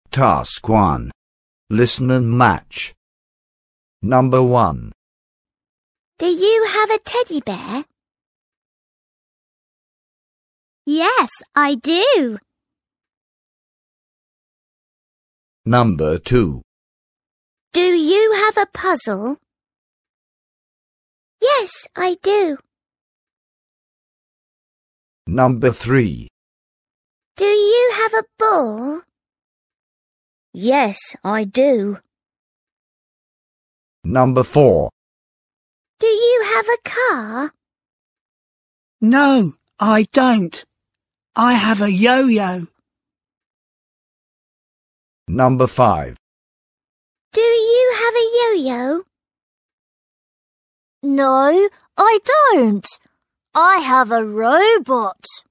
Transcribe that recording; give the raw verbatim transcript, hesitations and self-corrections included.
Task one. Listen and match. Number one. Do you have a teddy bear? Yes, I do. Number two. Do you have a puzzle? Yes, I do. Number three. Do you have a ball? Yes, I do. Number four. Do you have a car? No, I don't. I have a yo-yo. Number five. Do you have a yo-yo? No, I don't. I have a robot.